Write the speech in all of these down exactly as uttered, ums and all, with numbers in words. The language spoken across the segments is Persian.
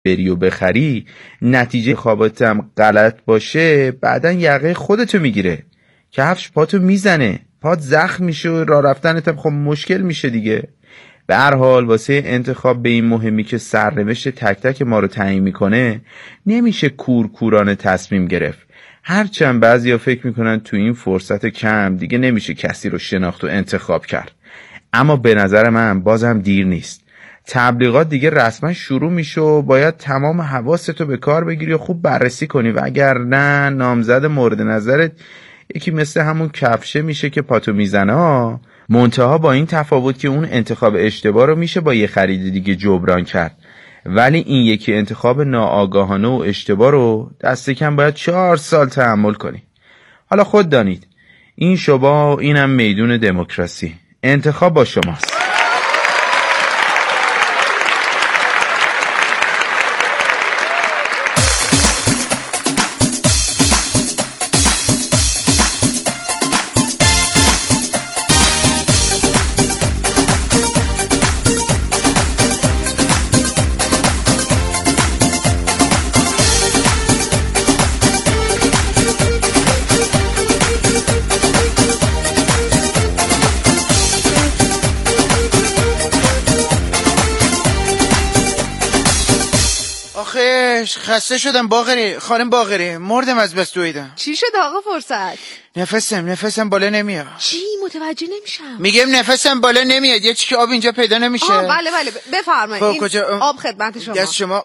بری و بخری، نتیجه خوابتم غلط باشه، بعدن یقه خودتو میگیره. کفش پاتو میزنه، پات زخم میشه و راه رفتنت خب مشکل میشه دیگه. به هر حال واسه انتخاب به این مهمی که سرنوشت تک تک ما رو تعیین میکنه، نمیشه کورکورانه تصمیم گرفت. هرچند بعضیا فکر میکنن تو این فرصت کم دیگه نمیشه کسی رو شناخت و انتخاب کرد، اما به نظر من بازم دیر نیست. تبلیغات دیگه رسما شروع میشه و باید تمام حواستو به کار بگیری و خوب بررسی کنی، و اگر نه نامزد مورد نظرت یکی مثل همون کفشه میشه که پاتو میزنه ها. منتها با این تفاوت که اون انتخاب اشتباه رو میشه با یه خرید دیگه جبران کرد، ولی این یکی انتخاب ناآگاهانه و اشتباه رو دست کم باید چهار سال تحمل کنی. حالا خود دانید، این شبا اینم میدون دموکراسی، انتخاب با شماست. خسته شدم باقری، خانم باقری، مردم از بس دویدم. چی شد آقا فرصت؟ نفسم نفسم بالا نمیاد. چی؟ متوجه نمیشم. میگم نفسم بالا نمیاد، یه چیزی آب اینجا پیدا نمیشه. آه بله بله بفرمایید. این کجا؟ آب خدمت شما. دست شما.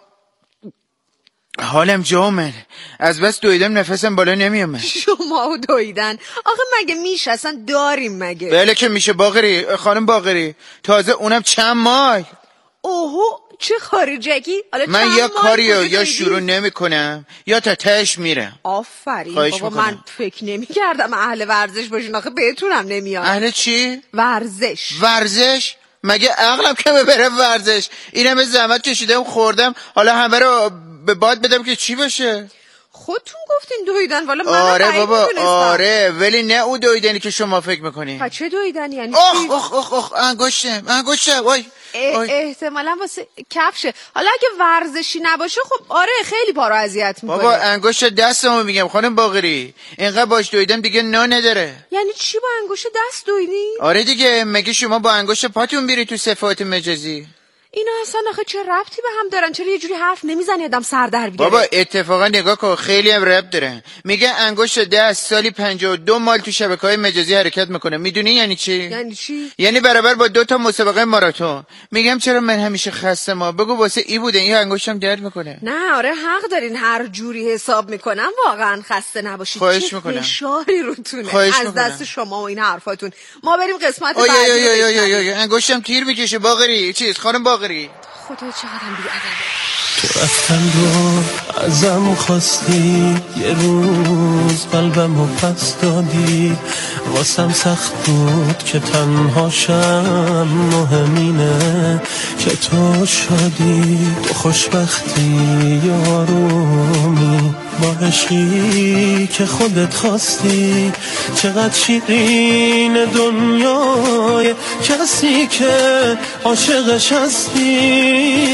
حالم جامن، از بس دویدم نفسم بالا نمیاد. شما و دویدن آخه مگه میشه؟ اصلا داریم مگه؟ بله که میشه باقری، خانم باقری، تازه اونم چند ماه. اوهو چه خارجگی؟ من یا کاریو یا شروع نمی کنم یا تا تهش میرم. آفرین بابا، من فکر نمی کردم اهل ورزش باشین، آخه بهتونم نمیاد. اهل چی؟ ورزش. ورزش؟ مگه عقلم که ببرم ورزش؟ اینم زحمت کشیدم خوردم، حالا همه رو به باد بدم که چی بشه؟ خودتون گفتین دویدن، والا من آره بابا آره، ولی نه اون دویدنی که شما فکر میکنین. پس چه دویدن یعنی؟ اخ اخ اخ اخ انگشتم انگشتم وای. احتمالا واسه کفشه. حالا اگه ورزشی نباشه خب آره خیلی پا رو اذیت میکنه. بابا انگشت دستمو میگم خانم باقری، اینقدر باش دویدم دیگه نا نداره. یعنی چی با انگشت دست دویدی؟ آره دیگه، مگه شما با انگشت پاتون بیری تو صفات مجازی؟ اینا اصلا آخه چه ربطی به هم دارن؟ چرا یه جوری حرف نمیزنی آدم سر در بیاره؟ بابا اتفاقا نگاه کن خیلی هم ربط داره. میگه انگشت دست سالی پنجاه و دو مایل تو شبکه‌های مجازی حرکت میکنه. میدونی یعنی چی؟ یعنی چی؟ یعنی برابر با دو تا مسابقه ماراتون. میگم چرا من همیشه خسته ما بگو واسه ای بوده این انگشتم درد میکنه. نه آره حق دارین، هر جوری حساب میکنم واقعا خسته نباشید. خواهش میکنم. فشاری روتونه خواهش از میکنم. دست شما و این حرفاتون. ما بریم قسمت بعدی. بعدی. اوی اوی اوی اوی انگشتم تیر میکشه باقری. چیز خانم باقری. خدا چقدرم بی‌ادبه. تو رفتن رو ازم خواستی، یه روز قلبمو پس دادی، واسم سخت بود که تنها شم، مهمینه که تو شادی، تو خوشبختی آرومی با عشقی که خودت خواستی. چقدر شیرین دنیای کسی که عاشقش هستی.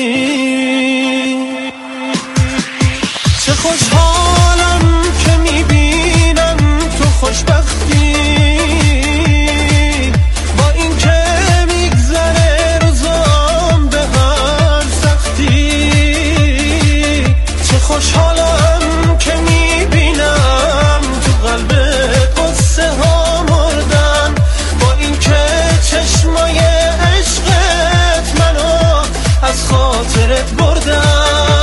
چه خوشحالم که میبینم تو خوشبختی، با این که میگذره روزام به هر سختی. چه خوشحالم که میبینم تو قلبت قصه ها مردن، با این که چشمای عشقت منو از خاطرت بردن.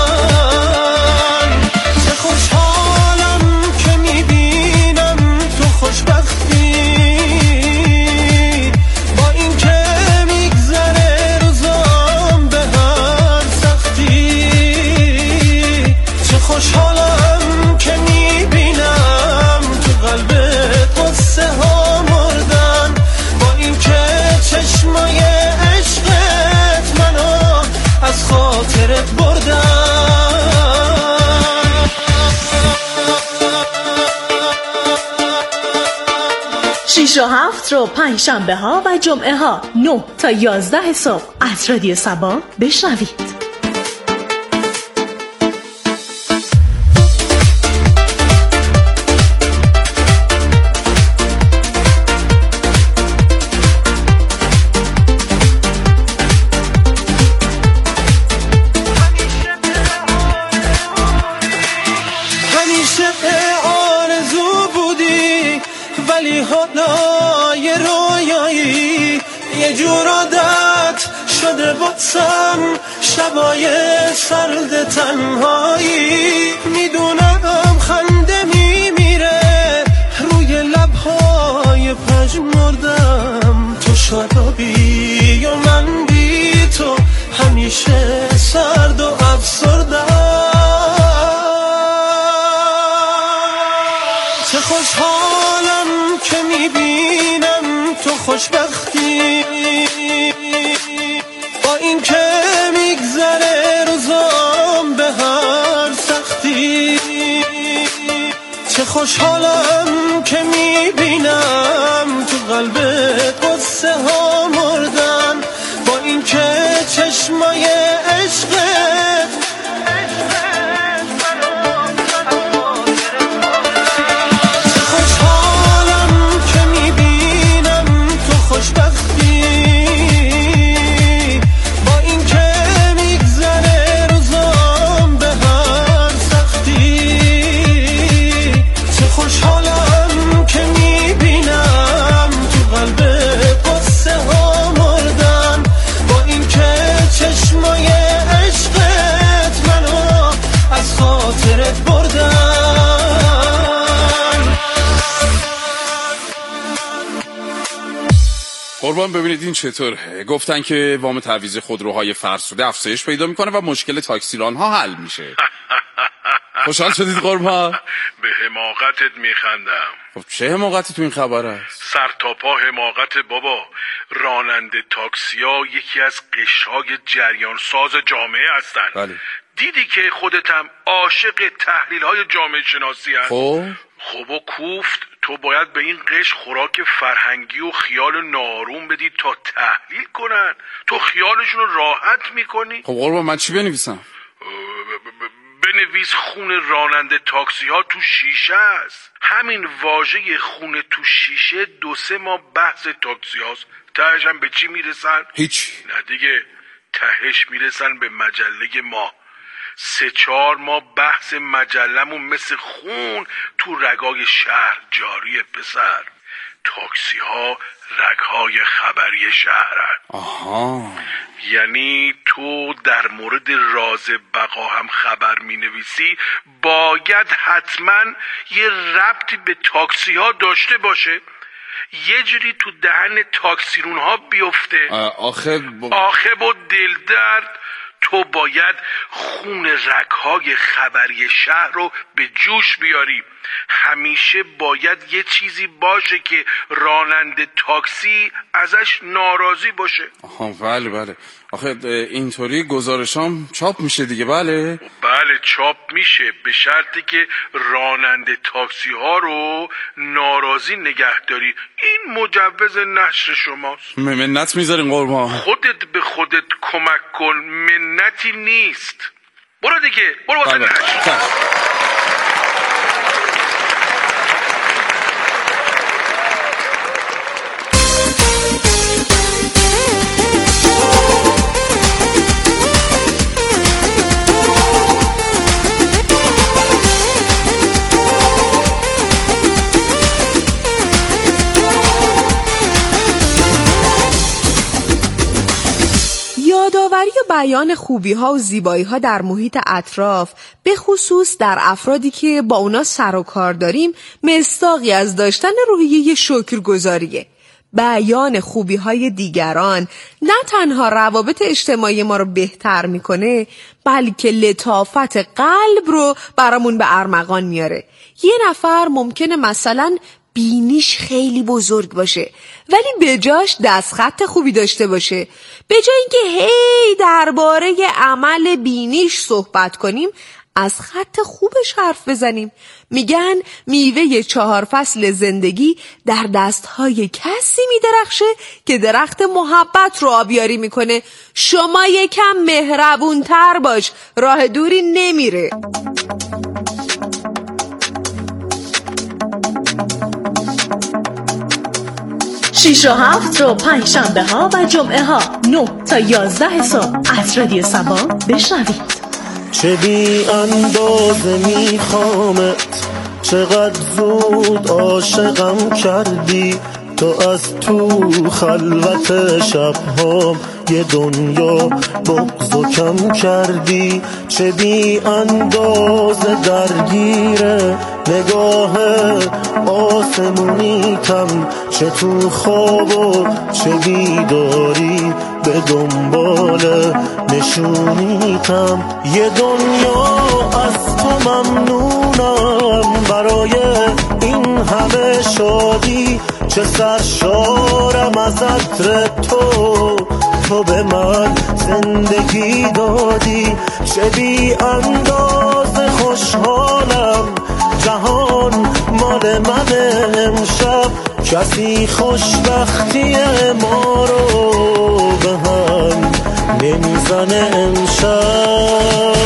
شیش و هفت رو پنج شنبه ها و جمعه ها نه تا یازده صبح از رادیو سبا بشنوید. ولی حالا یه رویایی یه جور عادت شده باتم شبای سرد تنهایی. میدونم خنده میمیره روی لبهای پژمردم، تو شادابی و من بی تو همیشه سرد و افسردم. چه خوشحالم که میبینم تو خوشبختی، با این که میگذره روزام به هر سختی. چه خوشحالم که میبینم تو قلبت قصه ها مردن، با این که چشمای عشقت چه خوشحالم که میبینم تو خوشبختی، با این که میگذره روزام به هر سختی. چه خوشحالم که میبینم تو قلبت قصه ها مردن، با این که چشمای عشقت منو از خاطرت بردن. قربان ببینید این چطوره. گفتن که وام تعویض خودروهای فرسوده افزایش پیدا میکنه و مشکل تاکسیرانها حل میشه. خوشحال شدید قربان؟ به حماقتت میخندم. خب چه حماقتی تو این خبر است؟ سر تا پا حماقت بابا. راننده تاکسیا یکی از قشرهای جریان ساز جامعه هستن. بله. دیدی که خودت هم عاشق تحلیل های جامعه شناسی هست. خب خب و کوفت تو باید به این قشر خوراک فرهنگی و خیال ناروم بدی تا تحلیل کنن. تو خیالشون رو راحت میکنی. خب قربان من چی بنویسم؟ بنویس خون راننده تاکسی ها تو شیشه است. همین واژه خون تو شیشه دو سه ماه بحث تاکسی هاست. تهش هم به چی میرسن؟ هیچ. نه دیگه، تهش میرسن به مجله ما. سه چهار ماه بحث مجلمون مثل خون تو رگای شهر جاریه پسر. تاکسی ها رگهای خبری شهرن. آها. یعنی تو در مورد راز بقا هم خبر می نویسی، باید حتما یه ربطی به تاکسی ها داشته باشه، یه جوری تو دهن تاکسیرون ها بیفته. آخه ب... آخه با دل درد تو باید خون رگهای خبری شهر رو به جوش بیاری. همیشه باید یه چیزی باشه که راننده تاکسی ازش ناراضی باشه. آها بله بله. آخه اینطوری گزارشام چاپ میشه دیگه. بله بله چاپ میشه، به شرطی که راننده تاکسی ها رو ناراضی نگه داری. این مجوز نشر شماست. منت میذارین قربان. خودت به خودت کمک کن، منتی نیست. برو دیگه، برو واسه نشر. یادآوری و بیان خوبی‌ها و زیبایی‌ها در محیط اطراف، به خصوص در افرادی که با اونا سر و کار داریم، مصداقی از داشتن روحیه شکرگزاریه. بیان خوبی‌های دیگران نه تنها روابط اجتماعی ما رو بهتر میکنه، بلکه لطافت قلب رو برامون به ارمغان میاره. یه نفر ممکنه مثلا بینیش خیلی بزرگ باشه ولی به جاش دستخط خوبی داشته باشه. به جای اینکه هی درباره عمل بینیش صحبت کنیم، از خط خوبش حرف بزنیم. میگن میوه چهار فصل زندگی در دستهای کسی میدرخشه که درخت محبت رو آبیاری میکنه. شما یکم مهربونتر باش، راه دوری نمیره. شیش و هفت رو پنج شنبه ها و جمعه ها نه تا یازده صبح از رادیو سبا بشنوید. چه بی اندازه میخوامت، چقدر زود عاشقم کردی تو از تو خلوت شبهام یه دنیا بغض و کم کردی چه بی اندازه درگیره نگاه آسمونیتم چه تو خواب و چه بیداری به دنبال نشونیتم یه دنیا از تو ممنونم برای این همه شادی چه سرشارم از عطر تو تو به من زندگی دادی چه بی اندازه خوشحالم جهان مال من امشب کسی خوشبختی ما رو به هم نمیزنه امشب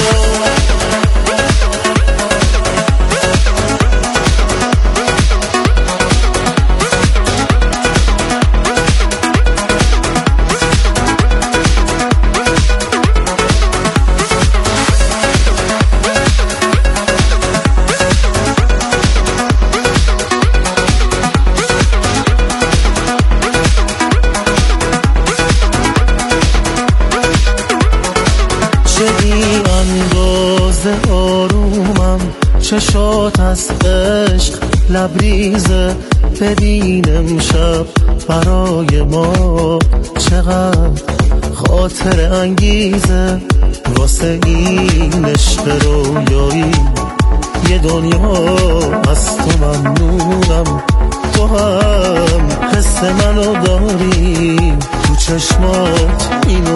آرومم چشات از عشق لبریزه ببین امشب برای ما چقدر خاطر انگیزه واسه این عشق رویایی یه دنیا از تو ممنونم تو هم حس منو داری تو چشمات اینو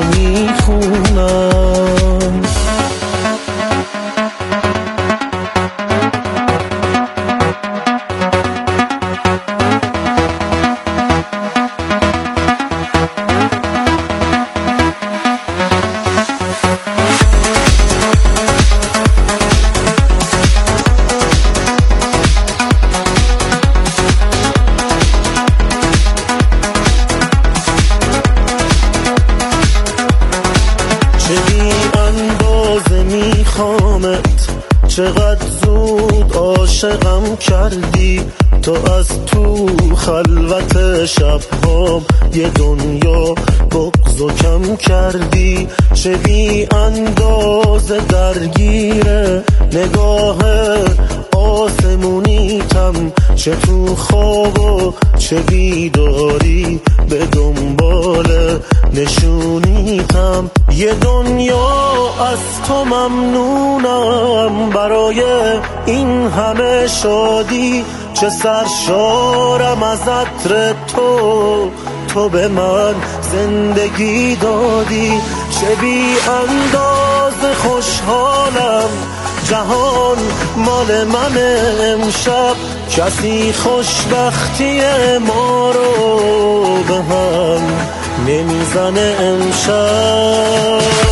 میخونم چقدر زود عاشقم کردی تو از تو خلوت شبهام یه دنیا بغض و کم کردی چه بی اندازه درگیره نگاه آسمونیتم چه تو خواب و چه بیداری به دنبال نشونیتم یه دنیا از تو ممنونم برای این همه شادی چه سرشارم از عطر تو تو به من زندگی دادی چه بی اندازه خوشحالم جهان مال من امشب کسی خوشبختی ما رو به هم نمیزنه امشب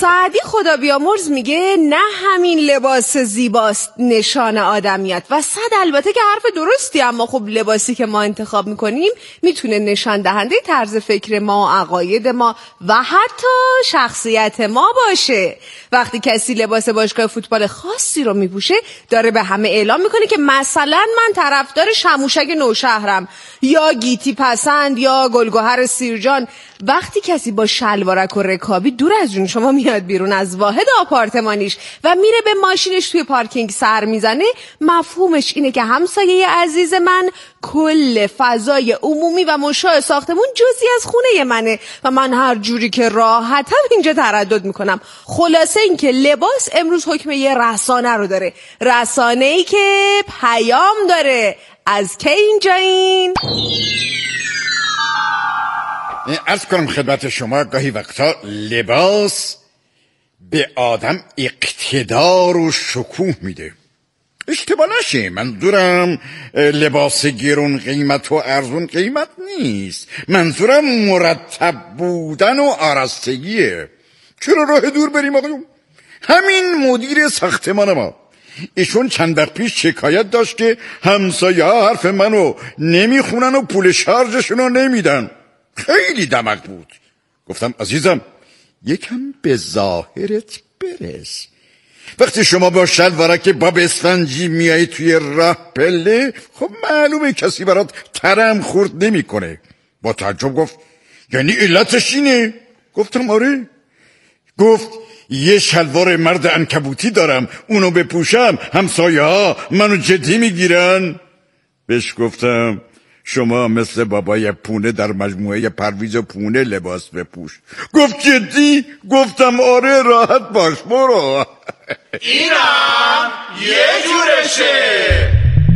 سعدی خدا بیامرز میگه نه همین لباس زیباست نشان آدمیت و صد البته که حرف درستی، اما خب لباسی که ما انتخاب میکنیم میتونه نشان دهنده طرز فکر ما، عقاید ما و حتی شخصیت ما باشه. وقتی کسی لباس باشگاه فوتبال خاصی رو میپوشه داره به همه اعلام میکنه که مثلا من طرفدار شموشک نوشهرم یا گیتی پسند یا گلگهر سیرجان. وقتی کسی با شلوارک و رکابی دور از جون شما میاد بیرون از واحد آپارتمانیش و میره به ماشینش توی پارکینگ سر میزنه، مفهومش اینه که همسایه عزیز من کل فضای عمومی و مشاع ساختمون جزئی از خونه منه و من هر جوری که راحتم اینجا تردد میکنم. خلاصه این که لباس امروز حکم یه رسانه رو داره، رسانه‌ای که پیام داره. از که اینجا این عرض کنم خدمت شما گاهی وقتا لباس به آدم اقتدار و شکوه میده. اشتباه نشه، منظورم لباس گرون قیمت و ارزون قیمت نیست، منظورم مرتب بودن و آراستگیه. چرا راه دور بریم آقایون؟ همین مدیر ساختمان ما ایشون چند وقت پیش شکایت داشت که همسایه ها حرف منو نمیخونن و پول شارژشونو نمیدن. خیلی دمق بود. گفتم عزیزم یکم به ظاهرت برس. وقتی شما با شلوارک باب اسفنجی میای توی راه پله، خب معلومه کسی برات ترم خورد نمی کنه. با تعجب گفت یعنی علتش اینه؟ گفتم آره. گفت یه شلوار مرد عنکبوتی دارم، اونو بپوشم همسایه ها منو جدی میگیرن. بهش گفتم شما مثل بابای پونه در مجموعه پرویز پونه لباس بپوش. گفت جدی؟ گفتم آره، راحت باش برو. اینم یه جورشه.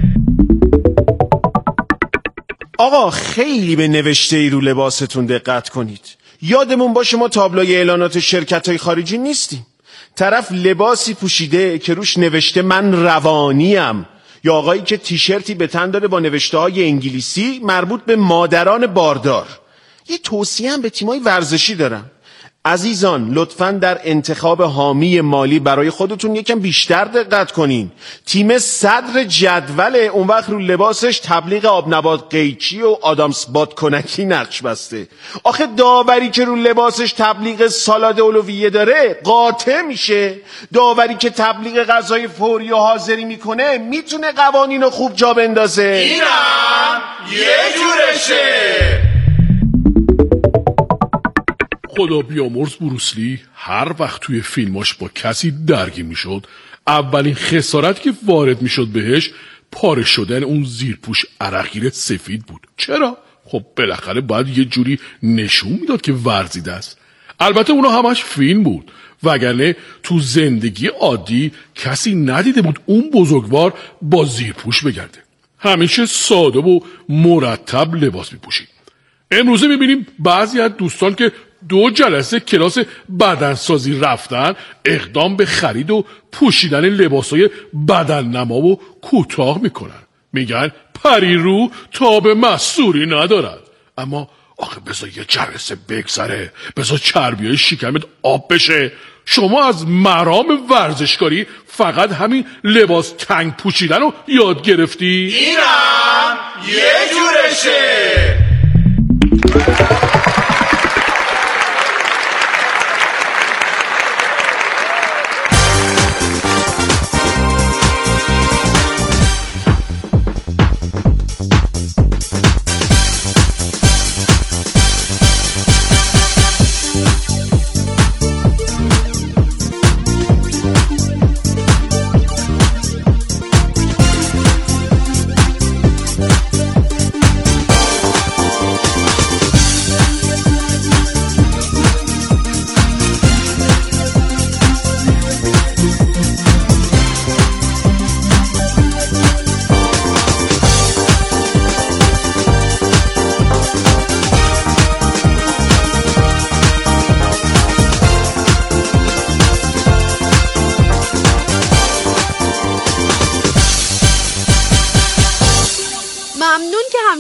آقا خیلی به نوشته ای رو لباستون دقت کنید. یادمون باشه ما تابلوی اعلانات شرکت‌های خارجی نیستیم. طرف لباسی پوشیده که روش نوشته من روانیم، یا آقایی که تیشرتی به تن داره با نوشته های انگلیسی مربوط به مادران باردار. یه توصیه هم به تیمای ورزشی دارم. عزیزان لطفاً در انتخاب حامی مالی برای خودتون یکم بیشتر دقت کنین. تیم صدر جدوله، اون وقت رو لباسش تبلیغ آب نبات قیچی و آدامس بادکنکی نقش بسته. آخه داوری که رو لباسش تبلیغ سالاد اولویه داره قاطع میشه. داوری که تبلیغ غذای فوری و حاضری میکنه میتونه قوانینو خوب جا بندازه. اینم یه جورشه. خدا بیامرز بروسلی هر وقت توی فیلماش با کسی درگیر میشد، اولین خسارت که وارد میشد بهش پاره شدن اون زیرپوش عرقگیر سفید بود. چرا؟ خب بالاخره باید یه جوری نشون میداد که ورزیده است. البته اونا همش فیلم بود، وگرنه تو زندگی عادی کسی ندیده بود اون بزرگوار با زیرپوش بگرده. همیشه ساده و مرتب لباس میپوشید. امروزه میبینیم بعضی از دوستان که دو جلسه کلاس بدنسازی رفتن اقدام به خرید و پوشیدن لباسای بدن نما و کوتاه میکنن. میگن پریرو تاب مستوری ندارد. اما آخه بذار یه جلسه بگذره، بذار چربیای شکمت آب بشه. شما از مرام ورزشکاری فقط همین لباس تنگ پوشیدن رو یاد گرفتی؟ اینم یه جورشه.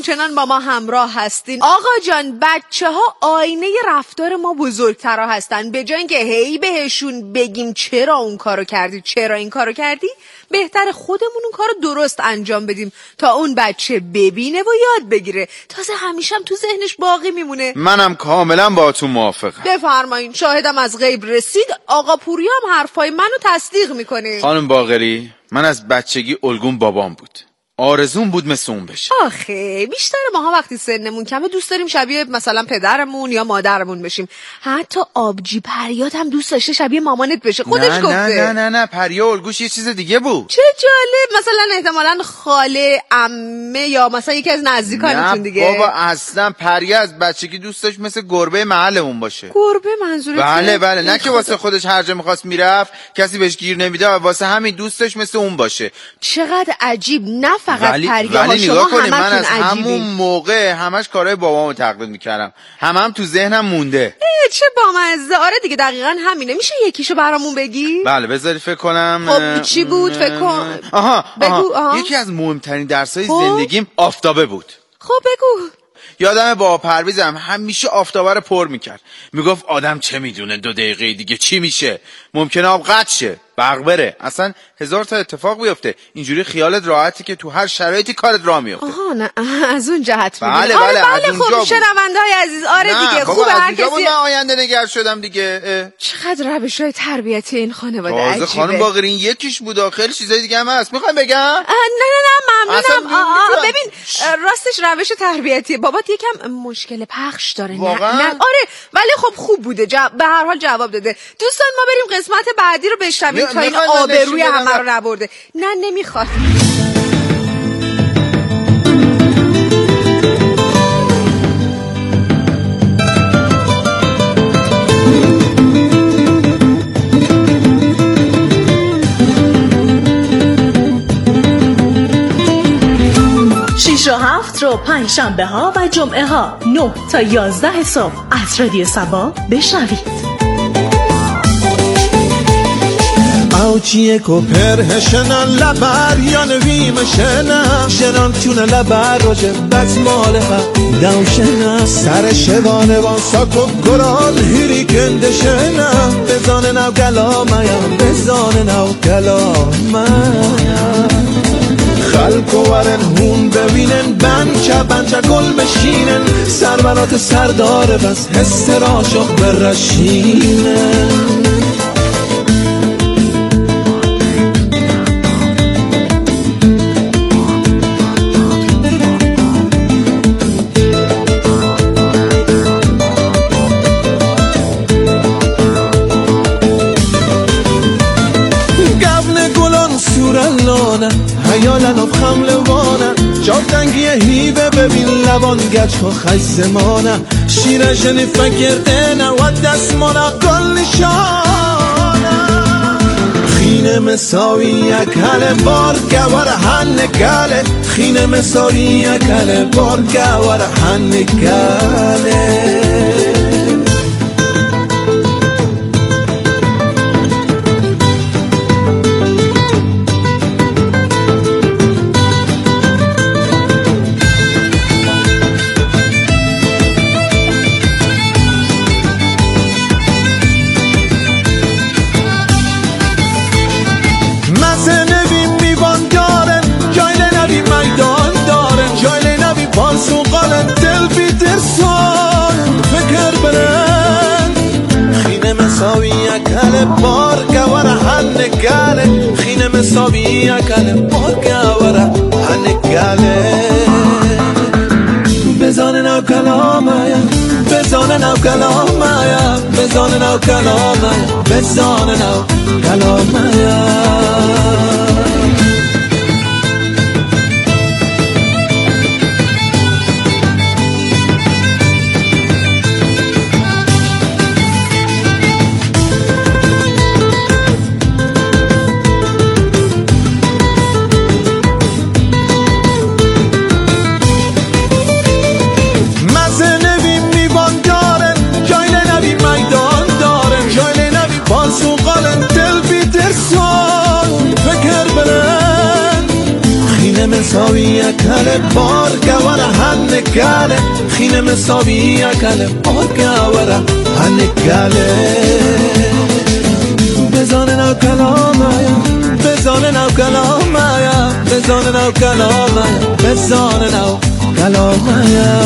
همچنان با ما همراه هستین. آقا جان، بچه ها آینه رفتار ما بزرگترها هستن. به جای اینکه هی بهشون بگیم چرا اون کارو کردی، چرا این کارو کردی، بهتر خودمون اون کارو درست انجام بدیم تا اون بچه ببینه و یاد بگیره. تازه همیشه هم تو ذهنش باقی میمونه. منم کاملا با تو موافقم. بفرمایین. شاهدم از غیب رسید. آقا پوریا هم حرفای منو تصدیق میکنه. خانم باقری، من از بچگی الگوم بابام بود. آرزون بود مثل اون بشه. آخه بیشتر ماها وقتی سنمون کمه دوست داریم شبیه مثلا پدرمون یا مادرمون بشیم. حتی آبجی پریاد هم دوست داشته شبیه مامانت بشه. خودش نه گفته. نه نه نه نه پریا الگوش یه چیز دیگه بود. چه جالب. مثلا احتمالاً خاله، عمه یا مثلا یکی از نزدیکانتون دیگه. نه بابا اصلا پریا از بچگی دوست داشت مثل گربه محلمون باشه. گربه منظورت؟ بله بله، نه که واسه خودش هر جا می‌خواست میرفت کسی بهش گیر نمیداد، واسه همین دوست داشت مثل اون باشه. چقدر عجیب. نه فقط ولی پریا ها، ولی شما نگاه کنید، من همتون از عجیبی. همون موقع همش کارهای بابامو تقلید میکردم. همم هم تو ذهنم مونده. چه بامزه. آره دیگه دقیقاً همینه. میشه یکیشو برامون بگی؟ بله بذاری فکر کنم. خب چی بود؟ فکر کن. آها, بگو. آها. آها. یکی از مهمترین درسای خب؟ زندگیم آفتابه بود. خب بگو. یادم با پرویزم همیشه آفتابه رو پر میکرد. میگفت آدم چه میدونه دو دقیقه دیگه چی میشه، ممکنه آب قطع شه، برق بره، اصلا هزار تا اتفاق بیفته. اینجوری خیالت راحتی که تو هر شرایطی کارت راه میفته. آها نه از اون جهت بله میگی. بله آره بله بله. خب شنونده‌های عزیز، آره دیگه خوبه هر کسی. من آینده نگر شدم دیگه. اه. چقدر روش‌های تربیتی این خانواده عجیبه. خانم باقری این یکیش بود، خیلی چیزای دیگه هم هست. میخوایم بگم؟ نه نه نه ممنونم. ببین راستش روش تربیتی بابات یکم مشکل پخش داره. واقعا؟ نه آره ولی خب خوب بوده. جا... به هر حال جواب داده. دوستان ما بریم قسمت بعدی رو بشنویم تا این آبروی همه رو نبرده. نه نمیخواد. شیش و هفت رو پنج شنبه ها و جمعه ها نه تا یازده صبح از رادیو سبا بشنوید. اوچیه کو پرهشنن لبر یا نویمشنم شنان چون لبر روژه بزماله ها دوشنم سر شوانه وان ساکو گرال هیری کندشنم بزانه نو گلامایم بزانه نو گلامایم خلکو ورن هون ببینن بنچه بنچه گل بشینن سربرات سرداره بس حس راشق برشینن هیالن و خملوانه جادنگی هیوه ببین لبان گچ و خیزمانه شیره جنی فکردنه و دستمانه گل نشانه خینه مساوی یکل بار گوار هنگله خینه مساوی یکل بار گوار هنگله بار گواره هنگاله خینه مساوی اکله بار گواره هنگاله بزانه نو کلامایا بزانه نو کلامایا بزانه نو کلامایا بزانه نو کلامایا But مساوی اکل بارگوره هنگله خینه مساوی اکل بارگوره هنگله بزانه نو کلامایا بزانه نو کلامایا بزانه نو کلامایا بزانه نو کلامایا.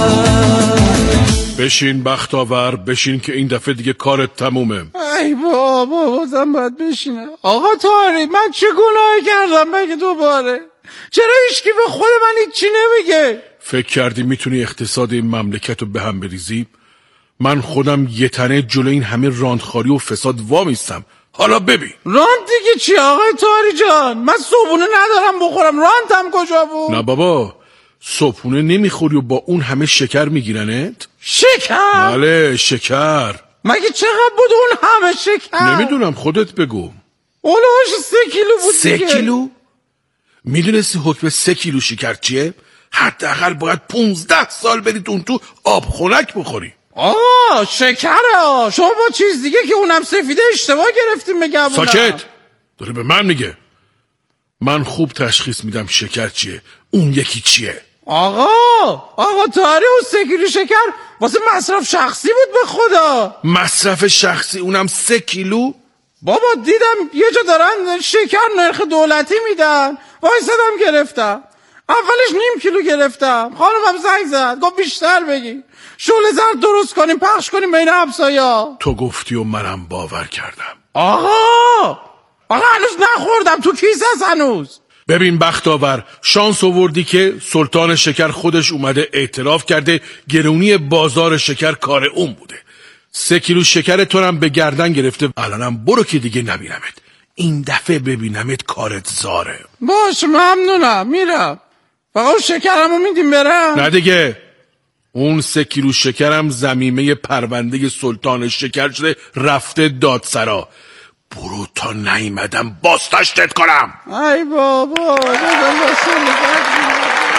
بشین بختاور بشین که این دفعه دیگه کارت تمومه. ای بابا بازم باید بشینم. آقا طاهری من چه گناهی کردم مگه دوباره؟ چرا هیچکی به خود من هیچی نمیگه؟ فکر کردی میتونی اقتصاد این مملکت رو به هم بریزی؟ من خودم یه تنه جلو این همه راندخاری و فساد وامیستم. حالا ببین راند دیگه چی آقای طاهری جان؟ من صبحونه ندارم بخورم، راندم کجا بود؟ نه بابا صبحونه نمیخوری و با اون همه شکر میگیرنت؟ شکر؟ بله شکر. مگه چقدر بود اون همه شکر؟ نمیدونم خودت بگو. اولوش سه کیلو بود سه دیگه. کیلو؟ میدونستی حکم سه کیلو شکر چیه؟ حداقل باید پونزده سال بری تو تو آب خنک بخوری. آه شکره شما با چیز دیگه که اونم سفیده اشتباه گرفتیم میگم. ساکت داره به من میگه. من خوب تشخیص میدم شکر چیه اون یکی چیه. آقا آقا طاهری اون سه کیلو شکر واسه مصرف شخصی بود به خدا. مصرف شخصی اونم سه کیلو؟ بابا دیدم یه جا دارن شکر نرخ دولتی میدن وایسادم گرفتم. اولش نیم کیلو گرفتم، خانمم زنگ زد گفت بیشتر بگی شعله زرد درست کنیم پخش کنیم بین همسایا. تو گفتی و منم باور کردم. آقا آقا هنوز نخوردم تو کیسه هست هنوز. ببین بختاور شانس آوردی که سلطان شکر خودش اومده اعتراف کرده گرونی بازار شکر کار اون بوده. سه کیلو شکر تو هم به گردن گرفته. الانم برو که دیگه نبینمت، این دفعه ببینمت کارت زاره. باش ممنونم میرم، فقط شکرمو میدیم برم. نه دیگه اون سه کیلو شکرم زمیمه پرونده سلطان شکر شده رفته دادسرا. برو تا نیومدم بازداشتت کنم. ای بابا بزن باشم.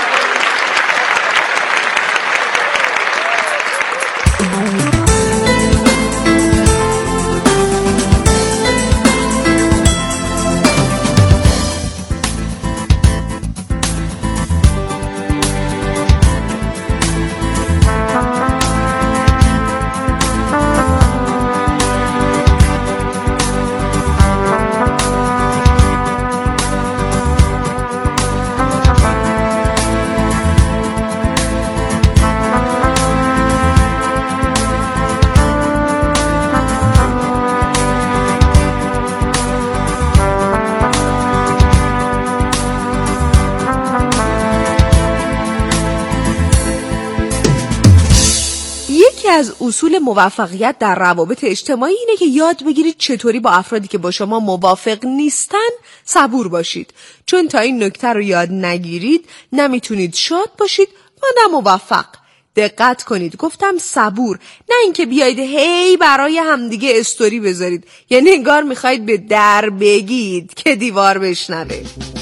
از اصول موفقیت در روابط اجتماعی اینه که یاد بگیرید چطوری با افرادی که با شما موافق نیستن صبور باشید، چون تا این نکته رو یاد نگیرید نمیتونید شاد باشید و نه موفق. دقت کنید گفتم صبور، نه اینکه بیاید هی برای همدیگه استوری بذارید، یعنی انگار میخواید به در بگید که دیوار بشنوه.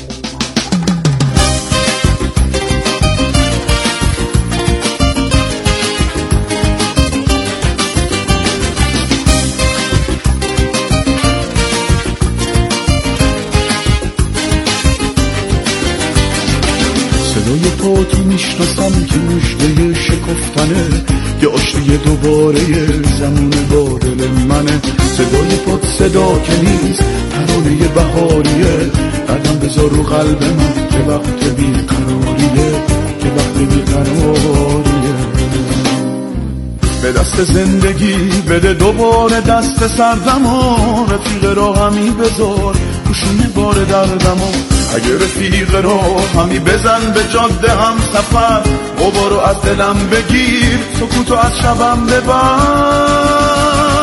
صدای پاتی میشناسم که مژده شکفتنه، یه آشتی دوباره زمون با دل منه. صدای پات صدا که نیست ترانه بهاریه، قدم بذار رو قلب من که وقت بیقراریه، که وقت بیقراریه. به دست زندگی بده دوباره دست سردمو، رفیق راهمی بذار پوشونه بار دردمو. اگه رفیق راهمی بزن به جاده هم سفر، غبارو از دلم بگیر سکوتو از شبم ببر.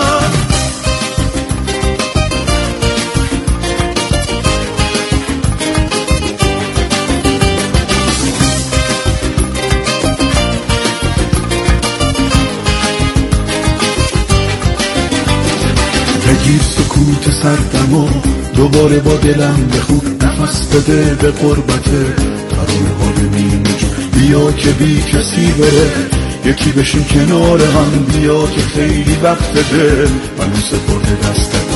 بگیر سکوت سردمو دوباره با دلم بخون، نفس بده به قربته ترانه ها بمینه جو. بیا که بی کسی بره یکی بشیم کنار هم، بیا که خیلی وقت ده منو سپرده دست